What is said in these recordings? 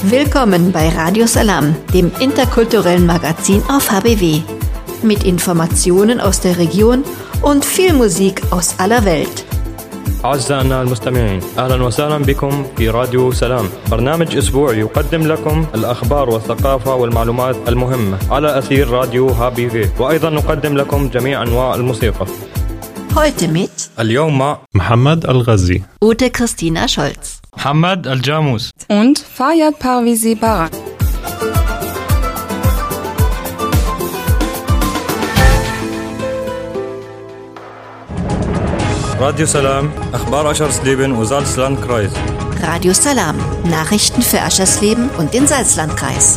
Willkommen bei Radio Salam, dem interkulturellen Magazin auf HBW. Mit Informationen aus der Region und viel Musik aus aller Welt. أعزائنا المستمعين، أهلا وسهلا بكم في راديو سلام، برنامج أسبوعي يقدم لكم الأخبار والثقافة والمعلومات المهمة على أثير راديو HBW، وأيضا نقدم لكم جميع أنواع الموسيقى. Heute mit اليوم مع محمد الغزي، Ute Christina Scholz, محمد الجاموس und Fayyad Parvizi Barak. راديو سلام، أخبار أشرسليبن وزالسلاندكرايز. Radio Salam, Nachrichten für Aschersleben und den Salzlandkreis.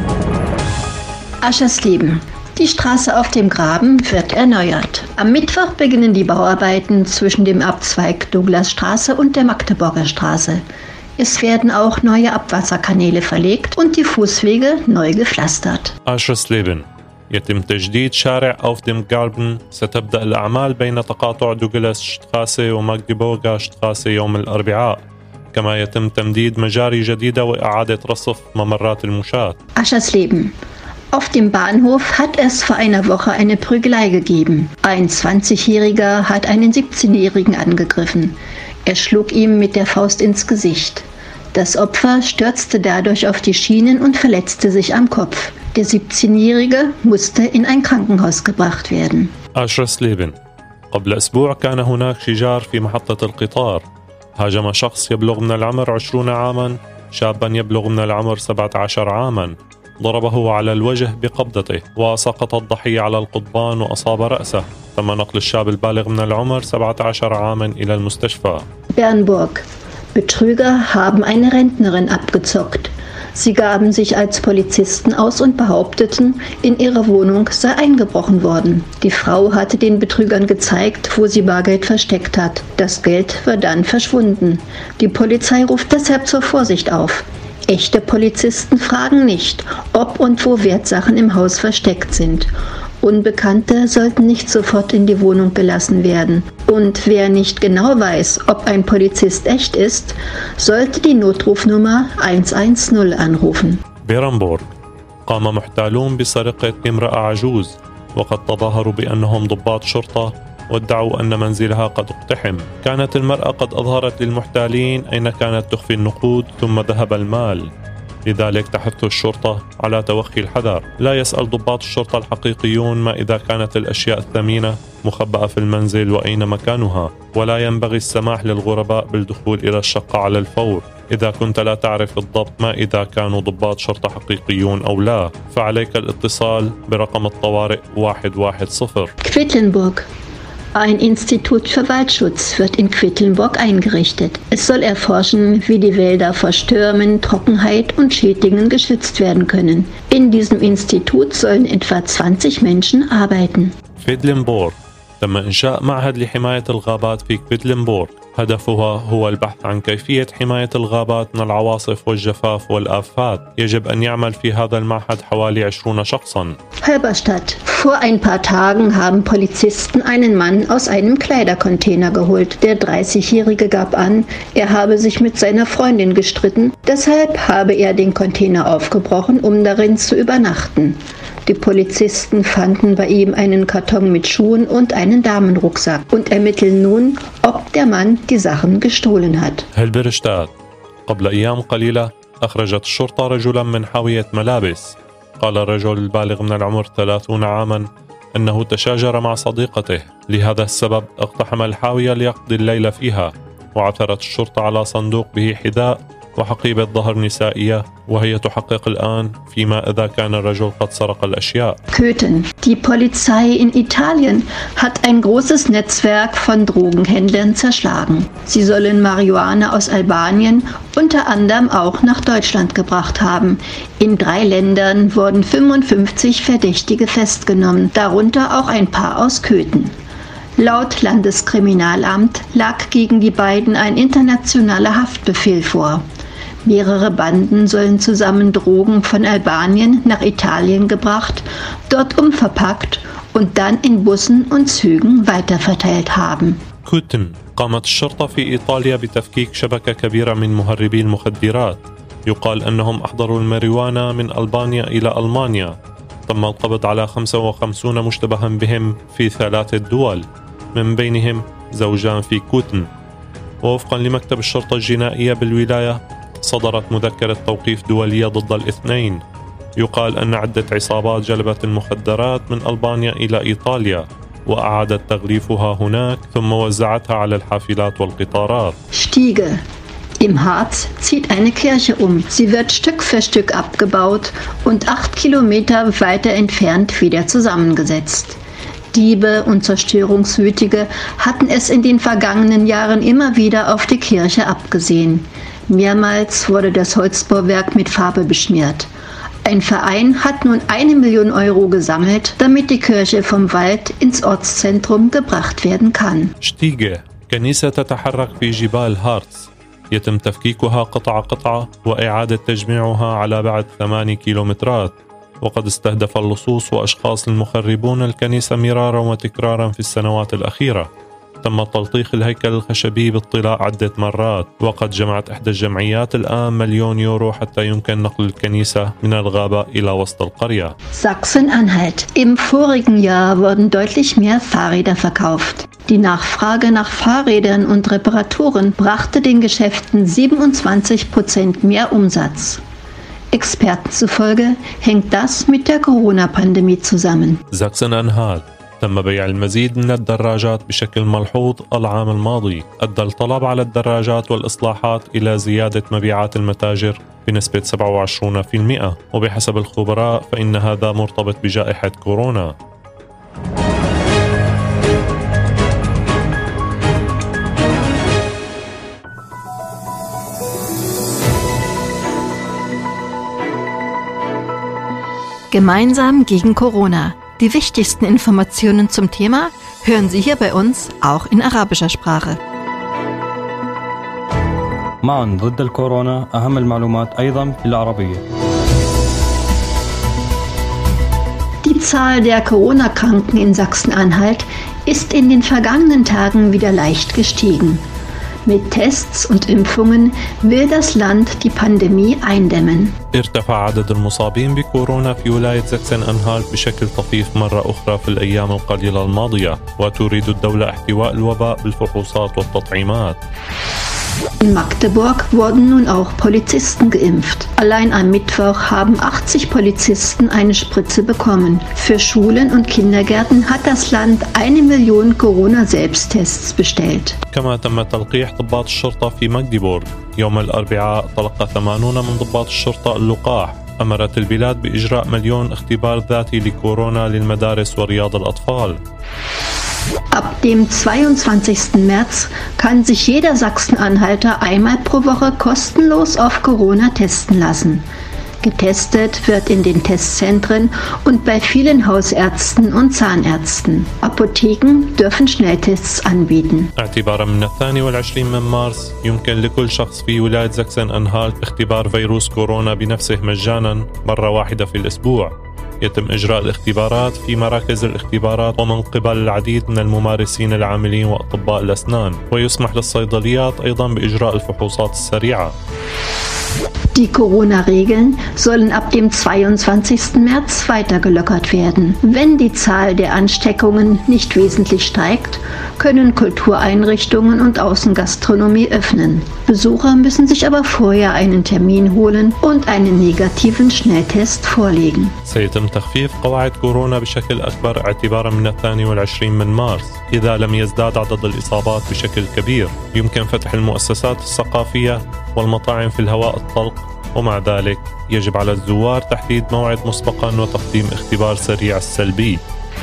Aschersleben. Die Straße auf dem Graben wird erneuert. Am Mittwoch beginnen die Bauarbeiten zwischen dem Abzweig Douglasstraße und der Magdeburger Straße. Es werden auch neue Abwasserkanäle verlegt und die Fußwege neu gepflastert. أشرسليبن. يتم تجديد شارع أوف ديم غاربن. ستبدأ الأعمال بين تقاطع دوغلاس شتراسي وماغديبورغا شتراسي يوم الأربعاء. كما يتم تمديد مجاري جديدة وإعادة رصف ممرات المشاة. Aschersleben. Auf dem Bahnhof hat es vor einer Woche eine Prügelei gegeben. Ein 20-Jähriger hat einen 17-Jährigen angegriffen. Er schlug ihm mit der Faust ins Gesicht. Das Opfer stürzte dadurch auf die Schienen und verletzte sich am Kopf. Der 17-Jährige musste in ein Krankenhaus gebracht werden. أشرسليبن. قبل أسبوع كان هناك شجار في محطة القطار. هاجم شخص يبلغ من العمر 20 عاما شابا يبلغ من العمر 17 عاما. ضربه على الوجه بقبضته وسقط الضحية على القضبان وأصاب رأسه. تم نقل الشاب البالغ من العمر 17 عاما إلى المستشفى. Bernburg. Betrüger haben eine Rentnerin abgezockt. Sie gaben sich als Polizisten aus und behaupteten, in ihrer Wohnung sei eingebrochen worden. Die Frau hatte den Betrügern gezeigt, wo sie Bargeld versteckt hat. Das Geld war dann verschwunden. Die Polizei ruft deshalb zur Vorsicht auf. Echte Polizisten fragen nicht, ob und wo Wertsachen im Haus versteckt sind. Unbekannte sollten nicht sofort in die Wohnung gelassen werden. Und wer nicht genau weiß, ob ein Polizist echt ist, sollte die Notrufnummer 110 anrufen. بيرنبورغ. قام محتالون بسرقة امرأة عجوز وقد تظاهروا بأنهم ضباط شرطة وادعوا أن منزلها قد اقتحم. كانت المرأة قد أظهرت للمحتالين أين كانت تخفي النقود ثم ذهب المال. لذلك تحث الشرطة على توخي الحذر. لا يسأل ضباط الشرطة الحقيقيون ما إذا كانت الأشياء الثمينة مخبأة في المنزل وأين مكانها، ولا ينبغي السماح للغرباء بالدخول إلى الشقة على الفور. إذا كنت لا تعرف بالضبط ما إذا كانوا ضباط شرطة حقيقيون أو لا، فعليك الاتصال برقم الطوارئ 110. Quedlinburg. Ein Institut für Waldschutz wird in Quedlinburg eingerichtet. Es soll erforschen, wie die Wälder vor Stürmen, Trockenheit und Schädlingen geschützt werden können. In diesem Institut sollen etwa 20 Menschen arbeiten. كويدلنبورغ. تم إنشاء معهد لحماية الغابات في كويدلنبورغ. هدفها هو البحث عن كيفية حماية الغابات من العواصف والجفاف والآفات. يجب أن يعمل في هذا المعهد حوالي 20 شخصا. Halberstadt. Vor ein paar Tagen haben Polizisten einen Mann aus einem Kleidercontainer geholt. Der 30-Jährige gab an, er habe sich mit seiner Freundin gestritten. Deshalb habe er den Container aufgebrochen, um darin zu übernachten. Die Polizisten fanden bei ihm einen Karton mit Schuhen und einen Damenrucksack und ermitteln nun, ob der Mann die Sachen gestohlen hat. هلبرشتات. قبل أيام قليلة أخرجت الشرطة رجلا من حاوية ملابس. قال الرجل البالغ من العمر 30 عاما أنه تشاجر مع صديقته. لهذا السبب اقتحم الحاوية ليقضي الليل فيها. وعثرت الشرطة على صندوق به حذاء وحقيبة ظهر نسائية وهي تحقق الآن فيما إذا كان الرجل قد سرق الأشياء. Köthen. Die Polizei in Italien hat ein großes Netzwerk von Drogenhändlern zerschlagen. Sie sollen Marihuana aus Albanien unter anderem auch nach Deutschland gebracht haben. In 3 Ländern wurden 55 Verdächtige festgenommen, darunter auch ein paar aus Köthen. Laut Landeskriminalamt lag gegen die beiden ein internationaler Haftbefehl vor. Mehrere Banden sollen zusammen Drogen von Albanien nach Italien gebracht, dort umverpackt und dann in Bussen und Zügen weiterverteilt haben. كوتن. قامت الشرطة في إيطاليا بتفكيك شبكة كبيرة من مهربي المخدرات. يقال أنهم أحضروا الماريجوانا من ألبانيا إلى ألمانيا. تم القبض على 55 مشتبها بهم في 3 دول، من بينهم زوجان في كوتن. ووفقا لمكتب الشرطة الجنائية بالولاية صدرت مذكرة توقيف دولية ضد الاثنين. يقال أن عدة عصابات جلبت المخدرات من ألبانيا إلى إيطاليا وأعادت تغليفها هناك ثم وزعتها على الحافلات والقطارات. Stiege. Im Harz zieht eine Kirche um. Sie wird Stück für Stück abgebaut und 8 Kilometer weiter entfernt wieder zusammengesetzt. Diebe und Zerstörungswütige hatten es in den vergangenen Jahren immer wieder auf die Kirche abgesehen. Mehrmals wurde das Holzbauwerk mit Farbe beschmiert. Ein Verein hat nun 1 Million Euro gesammelt, damit die Kirche vom Wald ins Ortszentrum gebracht werden kann. Stiege. كنيسة تتحرك في جبال هارتز. يتم تفكيكها قطعة قطعة وإعادة تجميعها على بعد 8 كيلومترات. وقد استهدف اللصوص وأشخاص المخربون الكنيسة مرارا وتكرارا في السنوات الأخيرة. تم تلطيخ الهيكل الخشبي بالطلاء عدة مرات، وقد جمعت إحدى الجمعيات الآن 1,000,000 يورو حتى يمكن نقل الكنيسة من الغابة إلى وسط القرية. Sachsen-Anhalt. Im vorigen Jahr wurden deutlich mehr Fahrräder verkauft. Die Nachfrage nach Fahrrädern und Reparaturen brachte den Geschäften 27% mehr Umsatz. Experten zufolge hängt das mit der Corona-Pandemie zusammen. Sachsen-Anhalt. تم بيع المزيد من الدراجات بشكل ملحوظ العام الماضي. أدى الطلب على الدراجات والإصلاحات إلى زيادة مبيعات المتاجر بنسبة 27%، وبحسب الخبراء فإن هذا مرتبط بجائحة كورونا. Gemeinsam gegen Corona. Die wichtigsten Informationen zum Thema hören Sie hier bei uns auch in arabischer Sprache. معا ضد الكورونا أهم المعلومات أيضا بالعربية. Die Zahl der Corona-Kranken in Sachsen-Anhalt ist in den vergangenen Tagen wieder leicht gestiegen. Mit Tests und Impfungen will das Land die Pandemie eindämmen. ارتفع عدد المصابين بكورونا في ولاية زاكسن أنهالت بشكل طفيف مرة أخرى في الأيام القليلة الماضية، وتريد الدولة احتواء الوباء بالفحوصات والتطعيمات. In Magdeburg wurden nun auch Polizisten geimpft. Allein am Mittwoch haben 80 Polizisten eine Spritze bekommen. Für Schulen und Kindergärten hat das Land 1 Million Corona-Selbsttests bestellt. كما تم تلقيح ضباط الشرطة في ماغديبورغ. يوم الأربعاء تلقى 80 من ضباط الشرطة اللقاح. أمرت البلاد بإجراء 1,000,000 اختبار ذاتي لكورونا للمدارس ورياض الأطفال. Ab dem 22. März kann sich jeder Sachsen-Anhalter einmal pro Woche kostenlos auf Corona testen lassen. Getestet wird in den Testzentren und bei vielen Hausärzten und Zahnärzten. Apotheken dürfen Schnelltests anbieten. اعتبارا من 22 من مارس يمكن لكل شخص في ولاية زاكسن أنهالت اختبار فيروس كورونا بنفسه مجانا مرة واحدة في الأسبوع. يتم إجراء الاختبارات في مراكز الاختبارات ومن قبل العديد من الممارسين العاملين وأطباء الأسنان، ويسمح للصيدليات أيضا بإجراء الفحوصات السريعة. Die Corona-Regeln sollen ab dem 22. März weiter gelockert werden. Wenn die Zahl der Ansteckungen nicht wesentlich steigt, können Kultureinrichtungen und Außengastronomie öffnen. Besucher müssen sich aber vorher einen Termin holen und einen negativen Schnelltest vorlegen. سيتم تخفيف قواعد كورونا بشكل أكبر اعتبارا من 22 من مارس. إذا لم يزداد عدد الإصابات بشكل كبير يمكن فتح المؤسسات الثقافية والمطاعم في الهواء الطلق، ومع ذلك يجب على الزوار تحديد موعد مسبقا وتقديم اختبار سريع السلبي.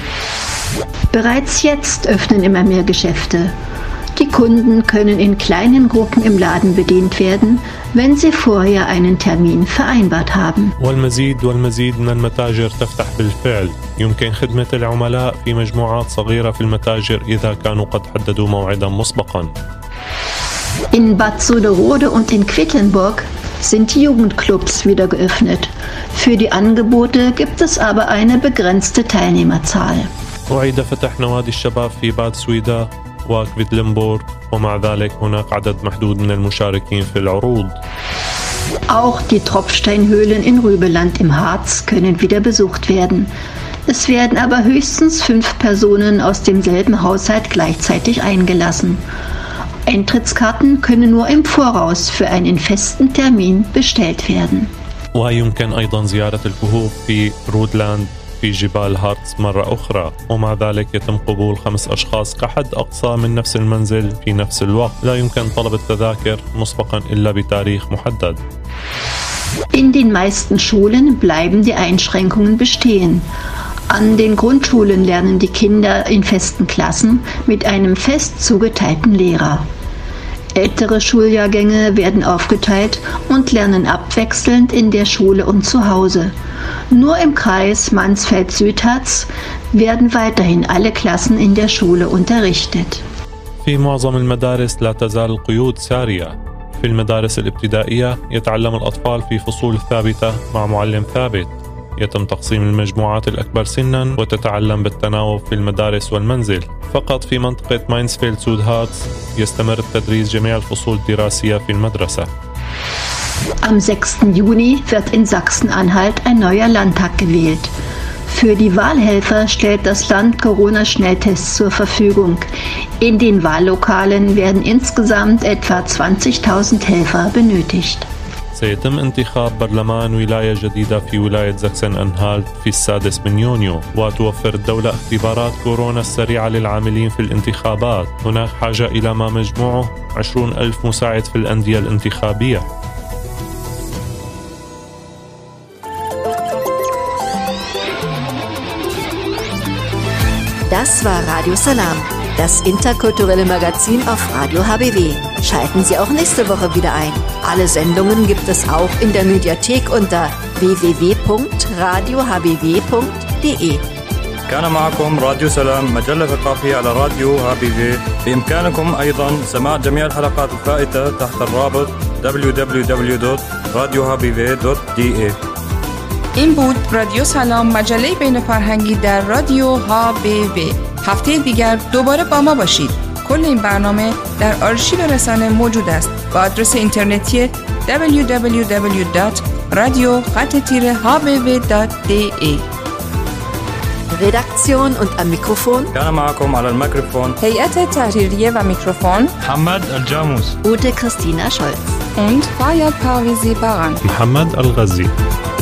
Bereits jetzt öffnen immer mehr Geschäfte. Die Kunden können in kleinen Gruppen im Laden bedient werden, wenn sie vorher einen Termin vereinbart haben. والمزيد من المتاجر تفتح بالفعل. يمكن خدمة العملاء في مجموعات صغيرة في المتاجر إذا كانوا قد حددوا موعدا مسبقا. In Bad Soderode und in Quedlinburg sind die Jugendclubs wieder geöffnet. Für die Angebote gibt es aber eine begrenzte Teilnehmerzahl. أعيد فتح نوادي الشباب في باد سويدا وكفيدلنبورغ، ومع ذلك هناك عدد محدود من المشاركين في العروض. Auch die Tropfsteinhöhlen in Rübeland im Harz können wieder besucht werden. Es werden aber höchstens 5 Personen aus demselben Haushalt gleichzeitig eingelassen. Eintrittskarten können nur im Voraus für einen festen Termin bestellt werden. ويمكن أيضا زيارة الكهوف في رودلاند في جبال هارتس مرة أخرى، ومع ذلك يتم قبول 5 أشخاص كحد أقصى من نفس المنزل في نفس الوقت. لا يمكن طلب التذاكر مسبقا إلا بتاريخ محدد. In den meisten Schulen bleiben die Einschränkungen bestehen. An den Grundschulen lernen die Kinder in festen Klassen mit einem fest zugeteilten Lehrer. Ältere Schuljahrgänge werden aufgeteilt und lernen abwechselnd in der Schule und zu Hause. Nur im Kreis Mansfeld-Südharz werden weiterhin alle Klassen in der Schule unterrichtet. في معظم المدارس لا تزال القيود سارية. في المدارس الابتدائية يتعلم الأطفال في فصول ثابتة مع معلم ثابت. يتم تقسيم المجموعات الأكبر سناً وتتعلم بالتناوب في المدارس والمنزل. فقط في منطقة ماينسفيلد سودهارتس يستمر التدريس جميع الفصول الدراسية في المدرسة. Am 6. Juni wird in Sachsen-Anhalt ein neuer Landtag gewählt. Für die Wahlhelfer stellt das Land Corona-Schnelltests zur Verfügung. In den Wahllokalen werden insgesamt etwa 20.000 Helfer benötigt. سيتم انتخاب برلمان ولاية جديدة في ولاية زاكسن أنهالت في 6 يونيو، وتوفر الدولة اختبارات كورونا السريعة للعاملين في الانتخابات. هناك حاجة إلى ما مجموعه 20,000 مساعد في الأندية الانتخابية. Das war Radio Salam, das interkulturelle Magazin auf Radio HBW. Schalten Sie auch nächste Woche wieder ein. Alle Sendungen gibt es auch in der Mediathek unter www.radiohbw.de. كان معكم راديو سلام، مجلة ثقافية على راديو HBW. بإمكانكم أيضا سماع جميع الحلقات الفائتة تحت الرابط www.radiohbw.de. این بود رادیو سلام، مجله بین فرهنگی در رادیو HBW. هفته دیگر دوباره با ما باشید. کل این برنامه در آرشیو رسانه موجود است با آدرس اینترنتی www.radio-hbw.de. Redaktion und am Mikrofon كان معكم على الميكروفون هیئت تحریریه و میکروفون محمد الجاموس Ute Christina Scholz und Fayad Parvizi Baran. محمد الغزي.